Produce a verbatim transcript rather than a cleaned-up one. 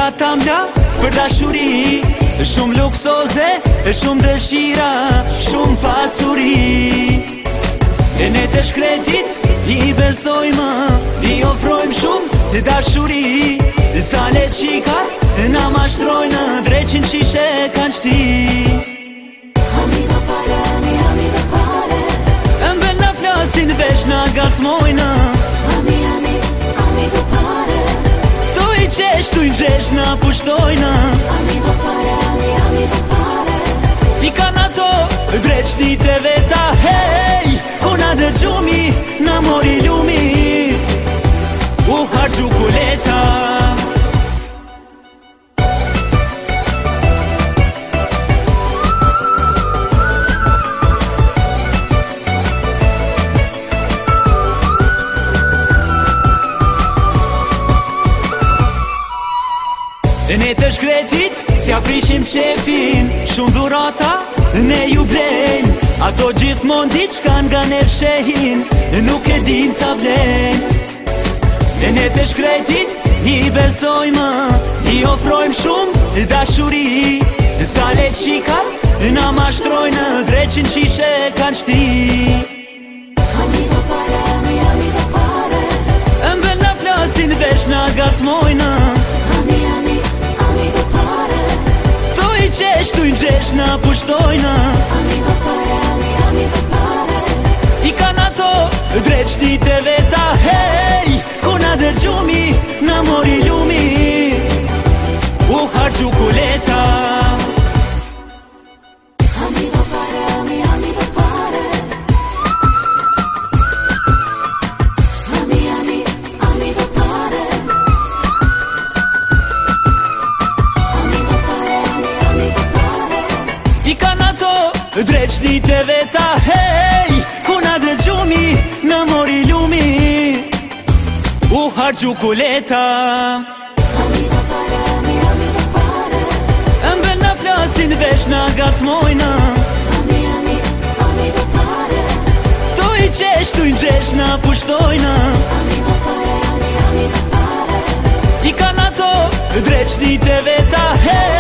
Dhurata mla për dashuri, shumë luksoze, shumë dëshira, shumë pasuri. E ne të shkretit, i besojmë, i ofrojmë shumë dashuri. Sa le qikat, na mashtrojnë, dreqin qishe kanë qti. Ami do pare, ami, ami do pare. Mbe na flasin vesh na gacmojnë. Ami, ami, ami do pare. Tu i qesh, tu i gjesh na pushtojnë. Ami do pare, ami, ami do pare. I kanë ato dreqnit e veta, hej, kuna dë gjumi, na mori lumi. U hargju kuleta. Ne të shkretit, si aprishim qefin, shumë dhurata, ne ju blejn. Ato gjithmon diçka nga ne fshehin, nuk e din sa vlen. Ne të shkretit, i besojmë, i ofrojmë shumë dashuri. Sa le qikat, na mashtrojnë, dreqin qishe kanë qti. Ami do pare, ami, ami do pare. Mbe na flasin vesh na gacmojnë. Ami, ami, ami do pare. Tu i qesh, tu i gjesh na pushtojnë. Ami do pare, ami, ami do pare. I kanë ato dreqnit e veta, hej, kuna dë gjumi, na mori lumi. U hargju kuleta. Ami do pare, ami, ami do pare. Ami, ami, ami do pare. Ami do pare, ami, ami do pare. I kanë ato dreqnit e veta, hej, kuna dë gjumi, na mori lumi. U hargju kuleta. Ami do pare, ami, ami do pare. Mbe na flasin vesh na gacmojnë. Ami, ami, ami do pare. Tu i qesh, tu i gjesh na pushtojnë. Ami do pare, ami, ami do pare. I kanë ato dreqnit e veta, hej,